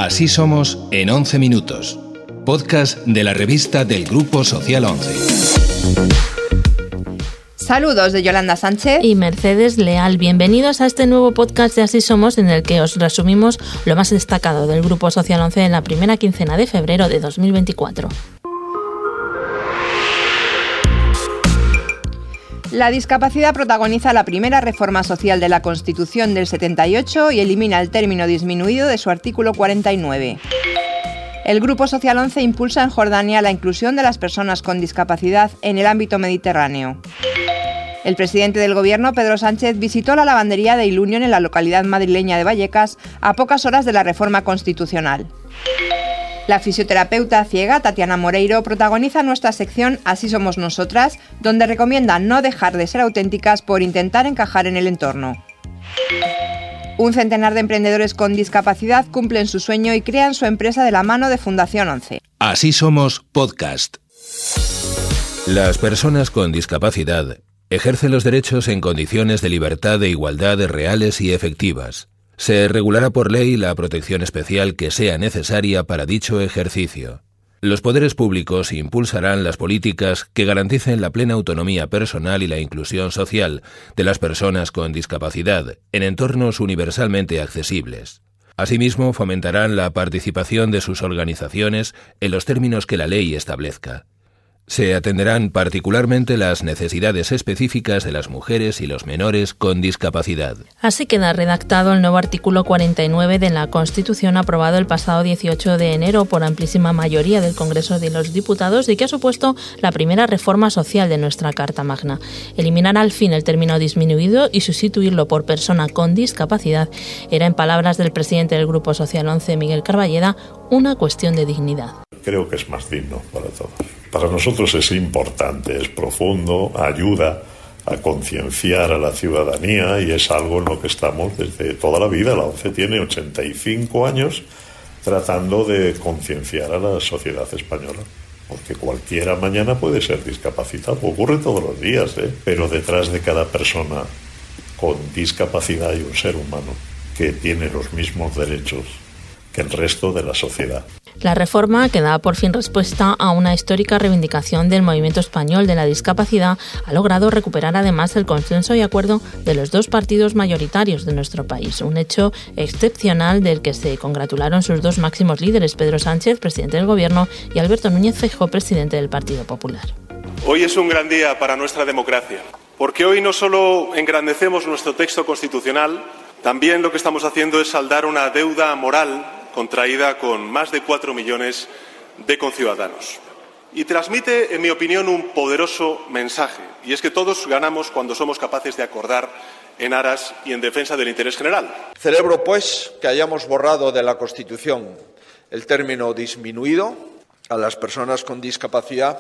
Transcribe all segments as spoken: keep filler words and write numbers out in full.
Así somos en once minutos. Podcast de la revista del Grupo Social once. Saludos de Yolanda Sánchez y Mercedes Leal. Bienvenidos a este nuevo podcast de Así Somos, en el que os resumimos lo más destacado del Grupo Social once en la primera quincena de febrero de dos mil veinticuatro. La discapacidad protagoniza la primera reforma social de la Constitución del setenta y ocho y elimina el término disminuido de su artículo cuarenta y nueve. El Grupo Social once impulsa en Jordania la inclusión de las personas con discapacidad en el ámbito mediterráneo. El presidente del Gobierno, Pedro Sánchez, visitó la lavandería de Ilunion en la localidad madrileña de Vallecas a pocas horas de la reforma constitucional. La fisioterapeuta ciega Tatiana Moreiro protagoniza nuestra sección Así somos nosotras, donde recomienda no dejar de ser auténticas por intentar encajar en el entorno. Un centenar de emprendedores con discapacidad cumplen su sueño y crean su empresa de la mano de Fundación once. Así somos podcast. Las personas con discapacidad ejercen los derechos en condiciones de libertad e igualdad reales y efectivas. Se regulará por ley la protección especial que sea necesaria para dicho ejercicio. Los poderes públicos impulsarán las políticas que garanticen la plena autonomía personal y la inclusión social de las personas con discapacidad en entornos universalmente accesibles. Asimismo, fomentarán la participación de sus organizaciones en los términos que la ley establezca. Se atenderán particularmente las necesidades específicas de las mujeres y los menores con discapacidad. Así queda redactado el nuevo artículo cuarenta y nueve de la Constitución, aprobado el pasado dieciocho de enero por amplísima mayoría del Congreso de los Diputados y que ha supuesto la primera reforma social de nuestra Carta Magna. Eliminar al fin el término disminuido y sustituirlo por persona con discapacidad era, en palabras del presidente del Grupo Social once, Miguel Carballeda, una cuestión de dignidad. Creo que es más digno para todos. Para nosotros es importante, es profundo, ayuda a concienciar a la ciudadanía y es algo en lo que estamos desde toda la vida. La ONCE tiene ochenta y cinco años tratando de concienciar a la sociedad española. Porque cualquiera mañana puede ser discapacitado, ocurre todos los días, ¿eh? Pero detrás de cada persona con discapacidad hay un ser humano que tiene los mismos derechos que el resto de la sociedad. La reforma, que da por fin respuesta a una histórica reivindicación del movimiento español de la discapacidad, ha logrado recuperar además el consenso y acuerdo de los dos partidos mayoritarios de nuestro país, un hecho excepcional del que se congratularon sus dos máximos líderes, Pedro Sánchez, presidente del Gobierno, y Alberto Núñez Feijóo, presidente del Partido Popular. Hoy es un gran día para nuestra democracia, porque hoy no solo engrandecemos nuestro texto constitucional, también lo que estamos haciendo es saldar una deuda moral contraída con más de cuatro millones de conciudadanos. Y transmite, en mi opinión, un poderoso mensaje, y es que todos ganamos cuando somos capaces de acordar en aras y en defensa del interés general. Celebro, pues, que hayamos borrado de la Constitución el término disminuido a las personas con discapacidad.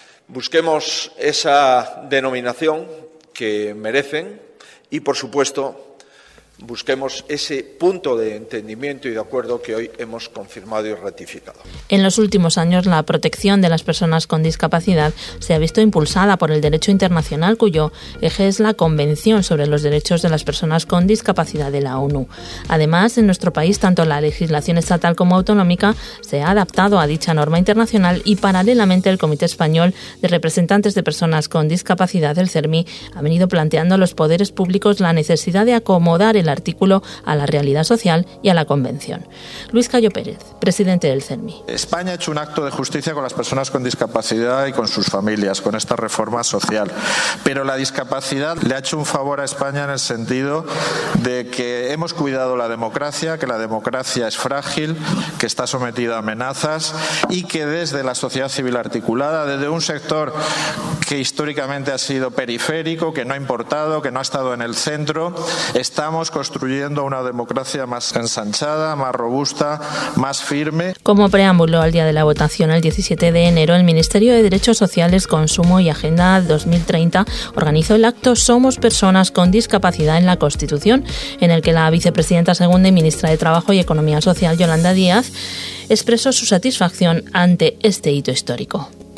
Busquemos esa denominación que merecen y, por supuesto, busquemos ese punto de entendimiento y de acuerdo que hoy hemos confirmado y ratificado. En los últimos años, la protección de las personas con discapacidad se ha visto impulsada por el derecho internacional, cuyo eje es la Convención sobre los Derechos de las Personas con Discapacidad de la ONU. Además, en nuestro país, tanto la legislación estatal como autonómica se ha adaptado a dicha norma internacional y, paralelamente, el Comité Español de Representantes de Personas con Discapacidad, el CERMI, ha venido planteando a los poderes públicos la necesidad de acomodar el artículo a la realidad social y a la Convención. Luis Cayo Pérez, presidente del CERMI. España ha hecho un acto de justicia con las personas con discapacidad y con sus familias, con esta reforma social. Pero la discapacidad le ha hecho un favor a España en el sentido de que hemos cuidado la democracia, que la democracia es frágil, que está sometida a amenazas y que desde la sociedad civil articulada, desde un sector que históricamente ha sido periférico, que no ha importado, que no ha estado en el centro, estamos construyendo una democracia más ensanchada, más robusta, más firme. Como preámbulo al día de la votación, el diecisiete de enero, el Ministerio de Derechos Sociales, Consumo y Agenda dos mil treinta organizó el acto Somos Personas con Discapacidad en la Constitución, en el que la vicepresidenta segunda y ministra de Trabajo y Economía Social, Yolanda Díaz, expresó su satisfacción ante este hito histórico.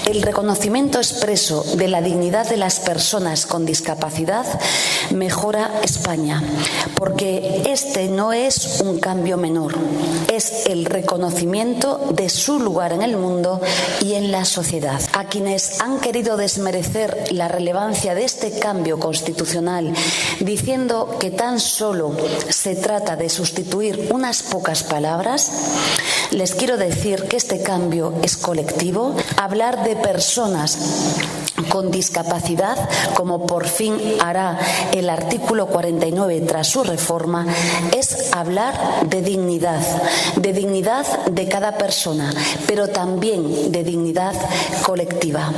el reconocimiento expreso de la dignidad de las personas con discapacidad mejora España, porque este no es un cambio menor, es el reconocimiento de su lugar en el mundo y en la sociedad. A quienes han querido desmerecer la relevancia de este cambio constitucional diciendo que tan solo se trata de sustituir unas pocas palabras, les quiero decir que este cambio es colectivo. Hablar de personas con discapacidad, como por fin hará el artículo cuarenta y nueve tras su reforma, es hablar de dignidad, de dignidad de cada persona, pero también de dignidad colectiva.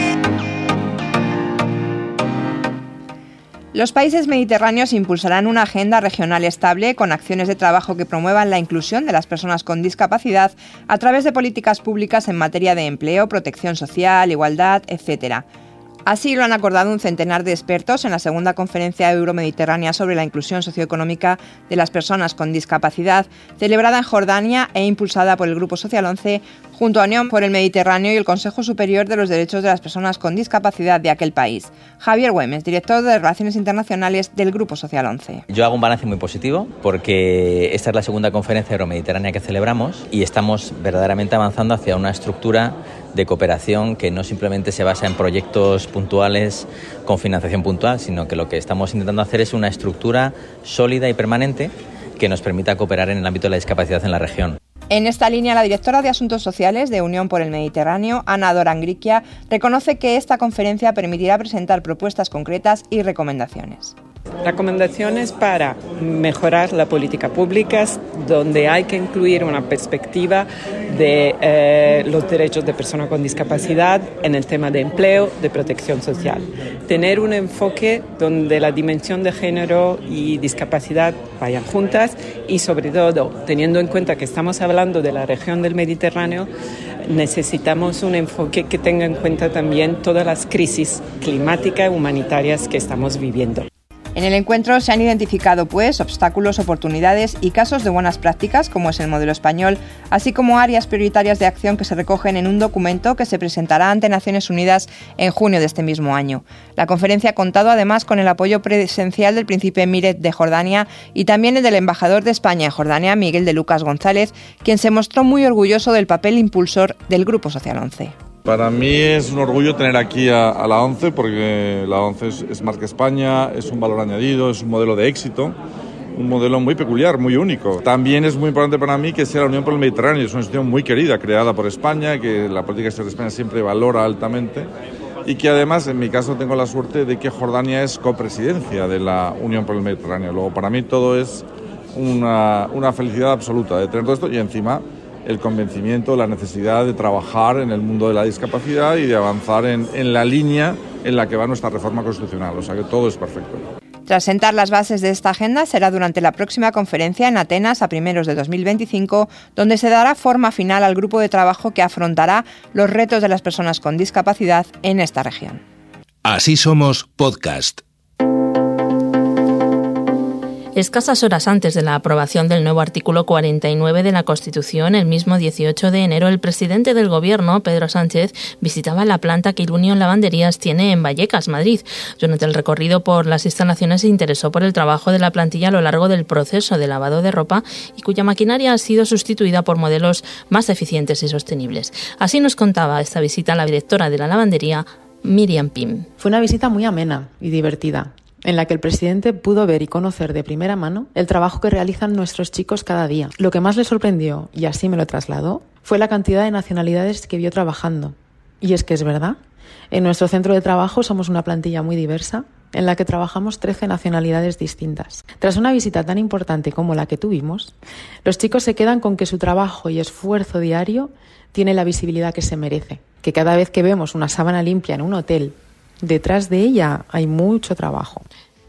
Los países mediterráneos impulsarán una agenda regional estable con acciones de trabajo que promuevan la inclusión de las personas con discapacidad a través de políticas públicas en materia de empleo, protección social, igualdad, etcétera. Así lo han acordado un centenar de expertos en la segunda conferencia euromediterránea sobre la inclusión socioeconómica de las personas con discapacidad, celebrada en Jordania e impulsada por el Grupo Social once, junto a Unión por el Mediterráneo y el Consejo Superior de los Derechos de las Personas con Discapacidad de aquel país. Javier Güemes, director de Relaciones Internacionales del Grupo Social once. Yo hago un balance muy positivo porque esta es la segunda conferencia euromediterránea que celebramos y estamos verdaderamente avanzando hacia una estructura de cooperación que no simplemente se basa en proyectos puntuales con financiación puntual, sino que lo que estamos intentando hacer es una estructura sólida y permanente que nos permita cooperar en el ámbito de la discapacidad en la región. En esta línea, la directora de Asuntos Sociales de Unión por el Mediterráneo, Ana Dorangricchia, reconoce que esta conferencia permitirá presentar propuestas concretas y recomendaciones. Recomendaciones para mejorar la política pública, donde hay que incluir una perspectiva de eh, los derechos de personas con discapacidad en el tema de empleo, de protección social. Tener un enfoque donde la dimensión de género y discapacidad vayan juntas y, sobre todo, teniendo en cuenta que estamos hablando de la región del Mediterráneo, necesitamos un enfoque que tenga en cuenta también todas las crisis climáticas y humanitarias que estamos viviendo. En el encuentro se han identificado, pues, obstáculos, oportunidades y casos de buenas prácticas, como es el modelo español, así como áreas prioritarias de acción que se recogen en un documento que se presentará ante Naciones Unidas en junio de este mismo año. La conferencia ha contado además con el apoyo presencial del príncipe Emírate de Jordania y también el del embajador de España en Jordania, Miguel de Lucas González, quien se mostró muy orgulloso del papel impulsor del Grupo Social once. Para mí es un orgullo tener aquí a, a la ONCE, porque la ONCE es, es más que España, es un valor añadido, es un modelo de éxito, un modelo muy peculiar, muy único. También es muy importante para mí que sea la Unión por el Mediterráneo, es una institución muy querida, creada por España, que la política exterior de España siempre valora altamente y que además, en mi caso, tengo la suerte de que Jordania es copresidencia de la Unión por el Mediterráneo. Luego, para mí todo es una, una felicidad absoluta de tener todo esto y encima el convencimiento, la necesidad de trabajar en el mundo de la discapacidad y de avanzar en, en la línea en la que va nuestra reforma constitucional. O sea que todo es perfecto. Tras sentar las bases de esta agenda, será durante la próxima conferencia en Atenas a primeros de dos mil veinticinco, donde se dará forma final al grupo de trabajo que afrontará los retos de las personas con discapacidad en esta región. Así somos podcast. Escasas horas antes de la aprobación del nuevo artículo cuarenta y nueve de la Constitución, el mismo dieciocho de enero, el presidente del Gobierno, Pedro Sánchez, visitaba la planta que Ilunion Lavanderías tiene en Vallecas, Madrid. Durante el recorrido por las instalaciones se interesó por el trabajo de la plantilla a lo largo del proceso de lavado de ropa y cuya maquinaria ha sido sustituida por modelos más eficientes y sostenibles. Así nos contaba esta visita la directora de la lavandería, Miriam Pim. Fue una visita muy amena y divertida, en la que el presidente pudo ver y conocer de primera mano el trabajo que realizan nuestros chicos cada día. Lo que más le sorprendió, y así me lo trasladó, fue la cantidad de nacionalidades que vio trabajando. Y es que es verdad, en nuestro centro de trabajo somos una plantilla muy diversa, en la que trabajamos trece nacionalidades distintas. Tras una visita tan importante como la que tuvimos, los chicos se quedan con que su trabajo y esfuerzo diario tiene la visibilidad que se merece, que cada vez que vemos una sábana limpia en un hotel, detrás de ella hay mucho trabajo.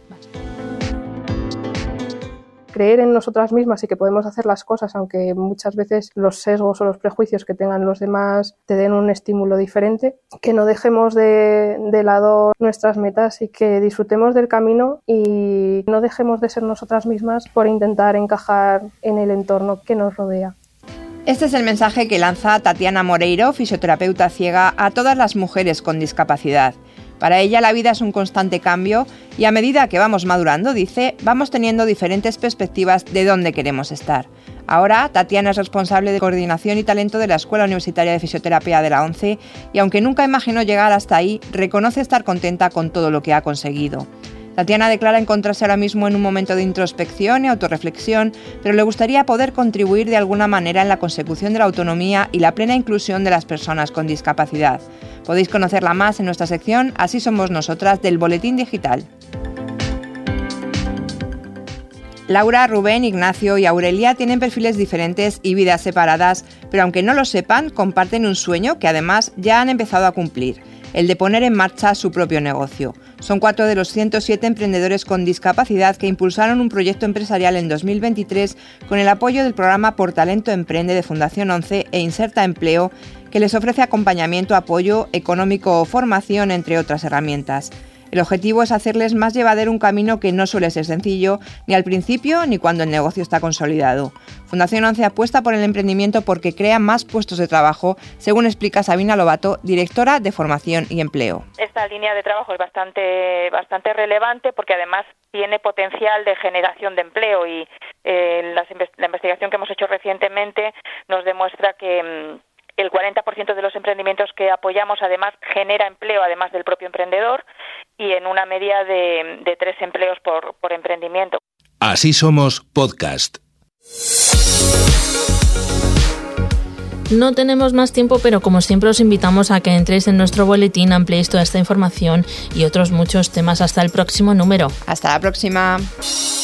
Creer en nosotras mismas y que podemos hacer las cosas, aunque muchas veces los sesgos o los prejuicios que tengan los demás te den un estímulo diferente, que no dejemos de, de lado nuestras metas y que disfrutemos del camino y no dejemos de ser nosotras mismas por intentar encajar en el entorno que nos rodea. Este es el mensaje que lanza Tatiana Moreiro, fisioterapeuta ciega, a todas las mujeres con discapacidad. Para ella la vida es un constante cambio y a medida que vamos madurando, dice, vamos teniendo diferentes perspectivas de dónde queremos estar. Ahora, Tatiana es responsable de coordinación y talento de la Escuela Universitaria de Fisioterapia de la ONCE y aunque nunca imaginó llegar hasta ahí, reconoce estar contenta con todo lo que ha conseguido. Tatiana declara encontrarse ahora mismo en un momento de introspección y autorreflexión, pero le gustaría poder contribuir de alguna manera en la consecución de la autonomía y la plena inclusión de las personas con discapacidad. Podéis conocerla más en nuestra sección Así somos nosotras del Boletín Digital. Laura, Rubén, Ignacio y Aurelia tienen perfiles diferentes y vidas separadas, pero aunque no lo sepan, comparten un sueño que además ya han empezado a cumplir, el de poner en marcha su propio negocio. Son cuatro de los ciento siete emprendedores con discapacidad que impulsaron un proyecto empresarial en dos mil veintitrés con el apoyo del programa Por Talento Emprende de Fundación ONCE e Inserta Empleo, que les ofrece acompañamiento, apoyo económico o formación, entre otras herramientas. El objetivo es hacerles más llevadero un camino que no suele ser sencillo, ni al principio ni cuando el negocio está consolidado. Fundación ONCE apuesta por el emprendimiento porque crea más puestos de trabajo, según explica Sabina Lobato, directora de Formación y Empleo. Esta línea de trabajo es bastante, bastante relevante porque además tiene potencial de generación de empleo y eh, las, la investigación que hemos hecho recientemente nos demuestra que el cuarenta por ciento de los emprendimientos que apoyamos además genera empleo además del propio emprendedor y en una media de, de tres empleos por, por emprendimiento. Así somos podcast. No tenemos más tiempo, pero como siempre os invitamos a que entréis en nuestro boletín, ampliéis toda esta información y otros muchos temas. Hasta el próximo número. Hasta la próxima.